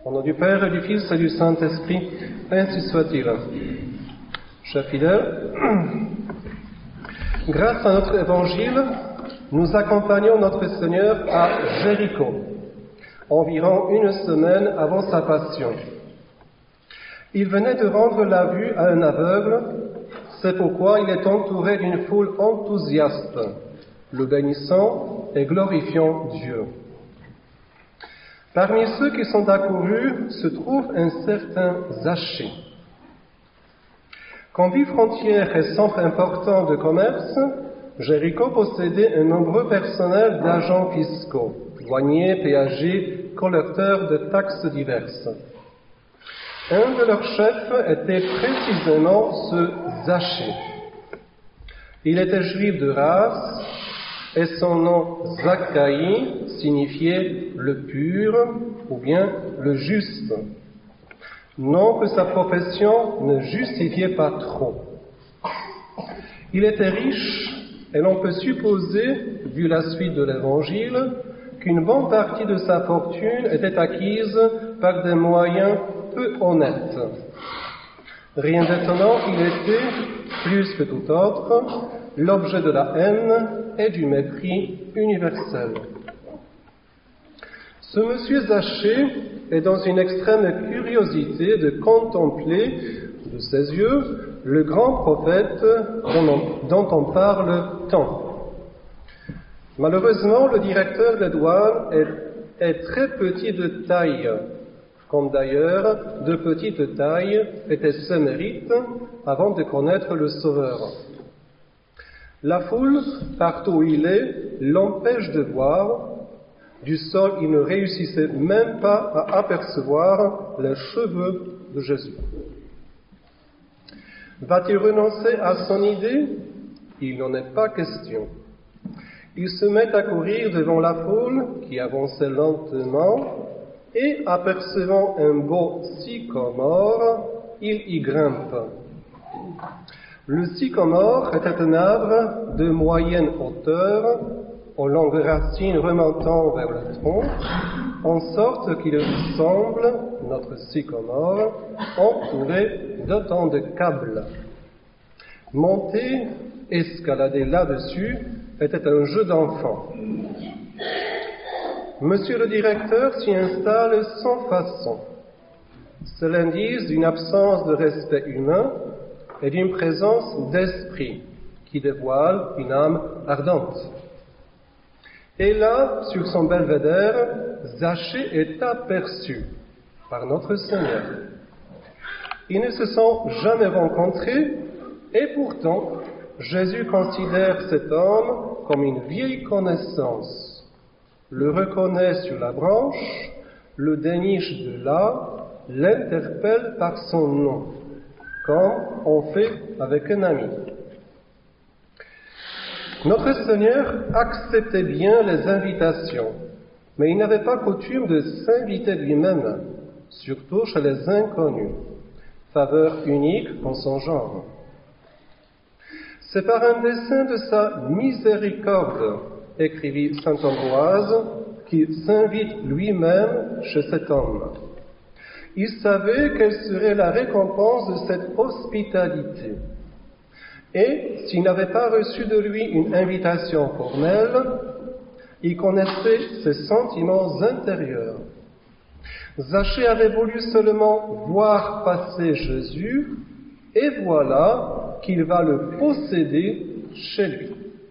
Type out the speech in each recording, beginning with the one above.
Au nom du Père et du Fils et du Saint-Esprit, ainsi soit-il. Chers fidèles, grâce à notre évangile, nous accompagnons notre Seigneur à Jéricho, environ une semaine avant sa passion. Il venait de rendre la vue à un aveugle, c'est pourquoi il est entouré d'une foule enthousiaste, le bénissant et glorifiant Dieu. Parmi ceux qui sont accourus se trouve un certain Zachée. Comme ville frontière et centre important de commerce, Jéricho possédait un nombreux personnel d'agents fiscaux, douaniers, péagers, collecteurs de taxes diverses. Un de leurs chefs était précisément ce Zachée. Il était juif de race et son nom Zachaï signifiait le pur ou bien le juste. Non que sa profession ne justifiait pas trop. Il était riche et l'on peut supposer, vu la suite de l'Évangile, qu'une bonne partie de sa fortune était acquise par des moyens peu honnêtes. Rien d'étonnant, il était, plus que tout autre, l'objet de la haine et du mépris universel. Ce monsieur Zachée est dans une extrême curiosité de contempler de ses yeux le grand prophète dont on parle tant. Malheureusement, le directeur des douanes est très petit de taille, comme d'ailleurs de petite taille était ses mérites avant de connaître le Sauveur. La foule, partout où il est, l'empêche de voir. Du sol, il ne réussissait même pas à apercevoir les cheveux de Jésus. Va-t-il renoncer à son idée? Il n'en est pas question. Il se met à courir devant la foule qui avançait lentement et, apercevant un beau sycomore, il y grimpe. Le sycomore était un arbre de moyenne hauteur, aux longues racines remontant vers le tronc, en sorte qu'il semble, notre sycomore, entouré d'autant de câbles. Monter, escalader là-dessus, était un jeu d'enfant. Monsieur le directeur s'y installe sans façon. C'est l'indice d'une absence de respect humain et d'une présence d'esprit qui dévoile une âme ardente. Et là, sur son belvédère, Zachée est aperçu par notre Seigneur. Ils ne se sont jamais rencontrés et pourtant, Jésus considère cet homme comme une vieille connaissance, le reconnaît sur la branche, le déniche de là, l'interpelle par son nom, comme on fait avec un ami. Notre Seigneur acceptait bien les invitations, mais il n'avait pas coutume de s'inviter lui-même, surtout chez les inconnus, faveur unique en son genre. C'est par un dessein de sa miséricorde, écrivit saint Ambroise, qu'il s'invite lui-même chez cet homme. Il savait quelle serait la récompense de cette hospitalité. Et s'il n'avait pas reçu de lui une invitation formelle, il connaissait ses sentiments intérieurs. Zachée avait voulu seulement voir passer Jésus, et voilà qu'il va le posséder chez lui.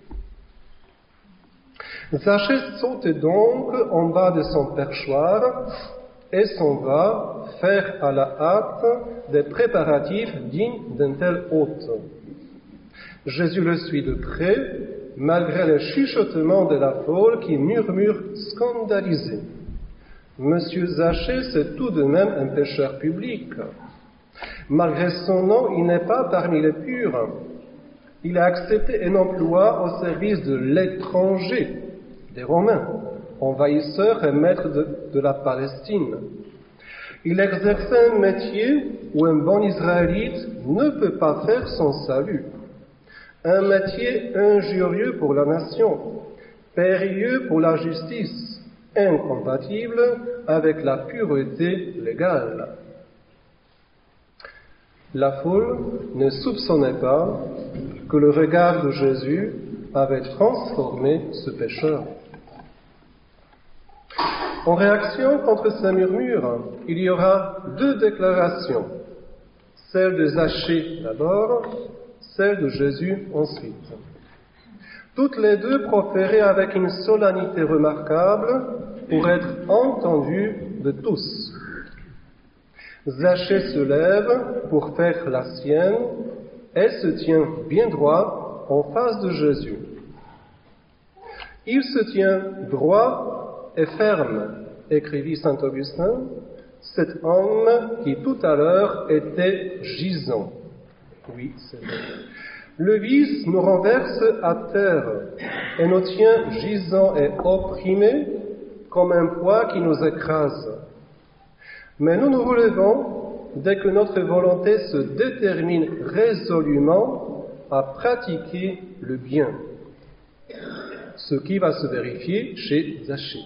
Zachée saute donc en bas de son perchoir et s'en va faire à la hâte des préparatifs dignes d'un tel hôte. Jésus le suit de près, malgré le chuchotement de la foule qui murmure scandalisé. Monsieur Zachée, c'est tout de même un pécheur public. Malgré son nom, il n'est pas parmi les purs. Il a accepté un emploi au service de l'étranger, des Romains, envahisseurs et maîtres de la Palestine. Il exerçait un métier où un bon Israélite ne peut pas faire son salut. Un métier injurieux pour la nation, périlleux pour la justice incompatible avec la pureté légale. La foule ne soupçonnait pas que le regard de Jésus avait transformé ce pécheur. En réaction contre ces murmures, il y aura deux déclarations, celle de Zachée d'abord, celle de Jésus ensuite. Toutes les deux proférées avec une solennité remarquable pour être entendues de tous. Zachée se lève pour faire la sienne et se tient bien droit en face de Jésus. Il se tient droit et ferme, écrivit saint Augustin, cet homme qui tout à l'heure était gisant. Oui, c'est vrai. Le vice nous renverse à terre et nous tient gisants et opprimés comme un poids qui nous écrase. Mais nous nous relevons dès que notre volonté se détermine résolument à pratiquer le bien, ce qui va se vérifier chez Zachée.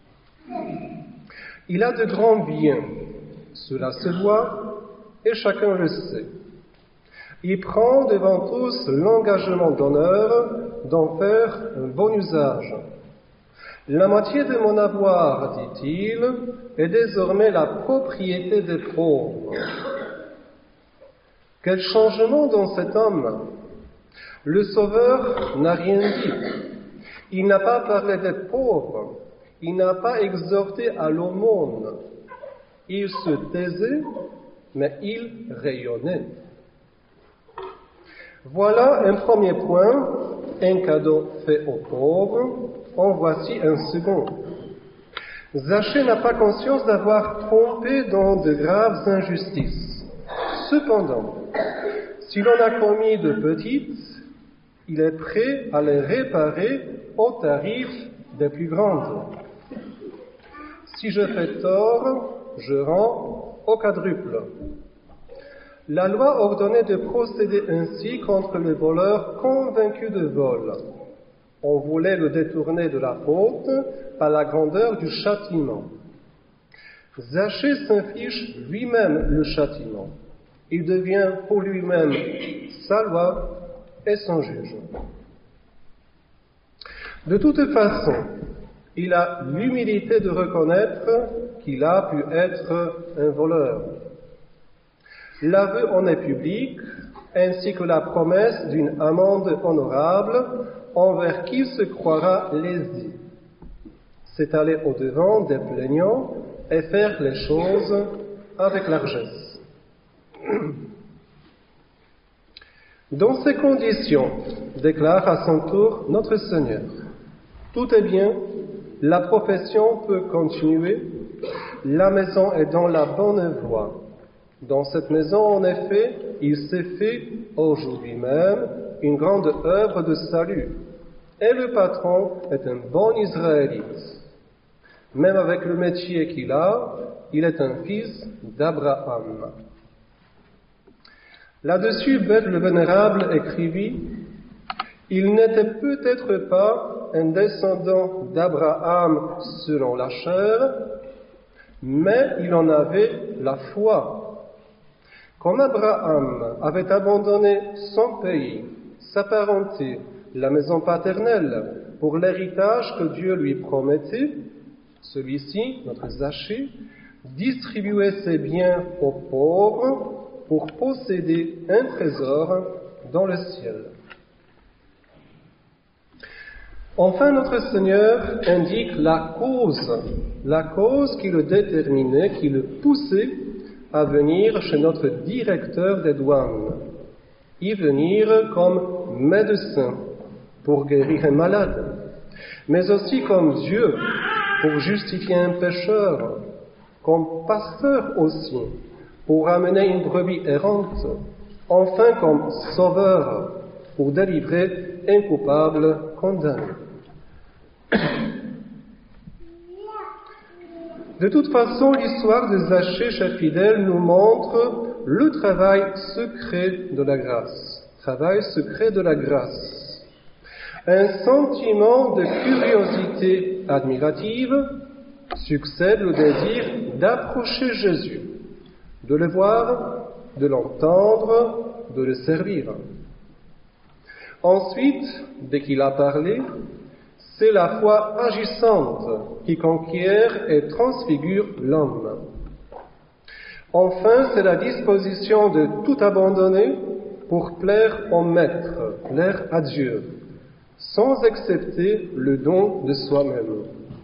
Il a de grands biens, cela se voit et chacun le sait. Il prend devant tous l'engagement d'honneur d'en faire un bon usage. La moitié de mon avoir, dit-il, est désormais la propriété des pauvres. Quel changement dans cet homme! Le Sauveur n'a rien dit. Il n'a pas parlé des pauvres. Il n'a pas exhorté à l'aumône. Il se taisait, mais il rayonnait. Voilà un premier point, un cadeau fait aux pauvres. En voici un second. Zachée n'a pas conscience d'avoir trompé dans de graves injustices. Cependant, si l'on a commis de petites, il est prêt à les réparer au tarif des plus grandes. Si je fais tort, je rends au quadruple. La loi ordonnait de procéder ainsi contre le voleur convaincu de vol. On voulait le détourner de la faute par la grandeur du châtiment. Zachée s'inflige lui-même le châtiment. Il devient pour lui-même sa loi et son juge. De toute façon, il a l'humilité de reconnaître qu'il a pu être un voleur. L'aveu en est public, ainsi que la promesse d'une amende honorable envers qui se croira lésé. C'est aller au-devant des plaignants et faire les choses avec largesse. Dans ces conditions, déclare à son tour notre Seigneur, tout est bien, la profession peut continuer, la maison est dans la bonne voie. Dans cette maison, en effet, il s'est fait, aujourd'hui même, une grande œuvre de salut. Et le patron est un bon Israélite. Même avec le métier qu'il a, il est un fils d'Abraham. Là-dessus, Bède le Vénérable écrivit « Il n'était peut-être pas un descendant d'Abraham selon la chair, mais il en avait la foi. Comme Abraham avait abandonné son pays, sa parenté, la maison paternelle, pour l'héritage que Dieu lui promettait, celui-ci, notre Zachée, distribuait ses biens aux pauvres pour posséder un trésor dans le ciel. Enfin, notre Seigneur indique la cause qui le déterminait, qui le poussait à venir chez notre directeur des douanes, y venir comme médecin pour guérir un malade, mais aussi comme Dieu pour justifier un pécheur, comme pasteur aussi pour amener une brebis errante, enfin comme sauveur pour délivrer un coupable condamné. De toute façon, l'histoire de Zachée, chers fidèles, nous montre le travail secret de la grâce. Travail secret de la grâce. Un sentiment de curiosité admirative succède le désir d'approcher Jésus, de le voir, de l'entendre, de le servir. Ensuite, dès qu'il a parlé, c'est la foi agissante qui conquiert et transfigure l'homme. Enfin, c'est la disposition de tout abandonner pour plaire au Maître, plaire à Dieu, sans accepter le don de soi-même.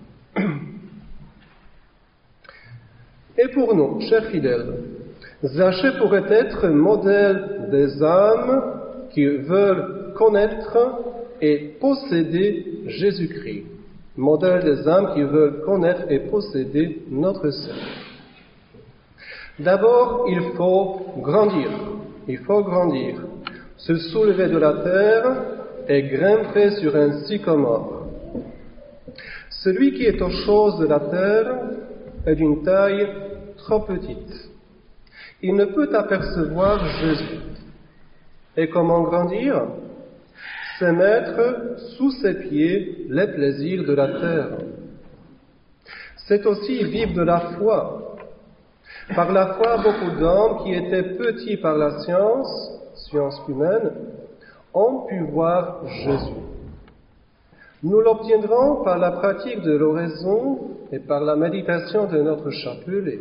Et pour nous, chers fidèles, Zachée pourrait être modèle des âmes qui veulent connaître et posséder Jésus-Christ. Modèle des âmes qui veulent connaître et posséder notre Seigneur. D'abord, il faut grandir. Il faut grandir. Se soulever de la terre et grimper sur un sycomore. Celui qui est aux choses de la terre est d'une taille trop petite. Il ne peut apercevoir Jésus. Et comment grandir? C'est mettre sous ses pieds les plaisirs de la terre. C'est aussi vivre de la foi. Par la foi, beaucoup d'hommes qui étaient petits par la science humaine, ont pu voir Jésus. Nous l'obtiendrons par la pratique de l'oraison et par la méditation de notre chapelet.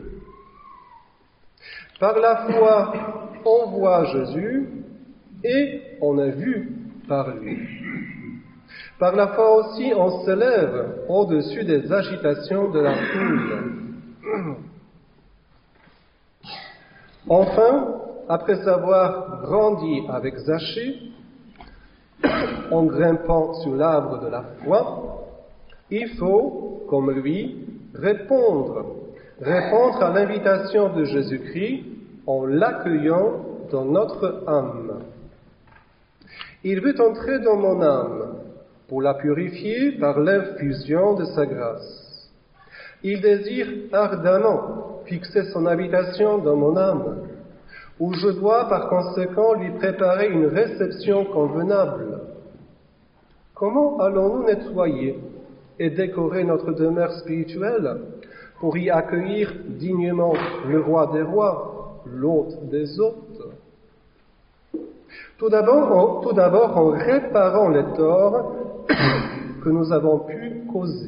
Par la foi, on voit Jésus et on est vu par lui. Par la foi aussi, on s'élève au-dessus des agitations de la foule. Enfin, après avoir grandi avec Zachée, en grimpant sur l'arbre de la foi, il faut, comme lui, répondre à l'invitation de Jésus-Christ en l'accueillant dans notre âme. Il veut entrer dans mon âme pour la purifier par l'infusion de sa grâce. Il désire ardemment fixer son habitation dans mon âme, où je dois par conséquent lui préparer une réception convenable. Comment allons-nous nettoyer et décorer notre demeure spirituelle pour y accueillir dignement le roi des rois, l'hôte des hôtes? Tout d'abord en réparant les torts que nous avons pu causer,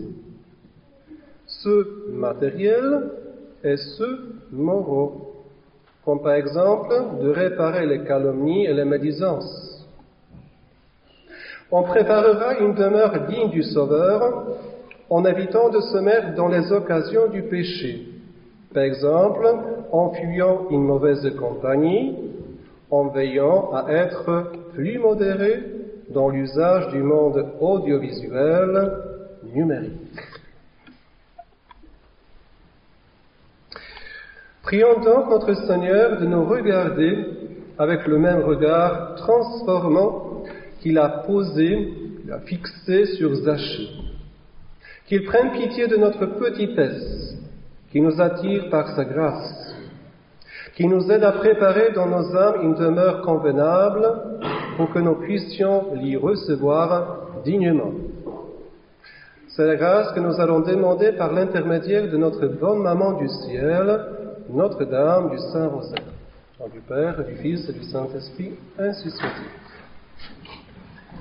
ceux matériels et ceux moraux, comme par exemple de réparer les calomnies et les médisances. On préparera une demeure digne du Sauveur en évitant de se mettre dans les occasions du péché, par exemple en fuyant une mauvaise compagnie, en veillant à être plus modéré dans l'usage du monde audiovisuel numérique. Prions donc notre Seigneur de nous regarder avec le même regard transformant qu'il a posé, qu'il a fixé sur Zachée. Qu'il prenne pitié de notre petitesse, qui nous attire par sa grâce, qui nous aide à préparer dans nos âmes une demeure convenable pour que nous puissions l'y recevoir dignement. C'est la grâce que nous allons demander par l'intermédiaire de notre bonne maman du ciel, Notre-Dame du Saint-Rosaire. Au nom du Père, et du Fils et du Saint-Esprit, ainsi soit-il.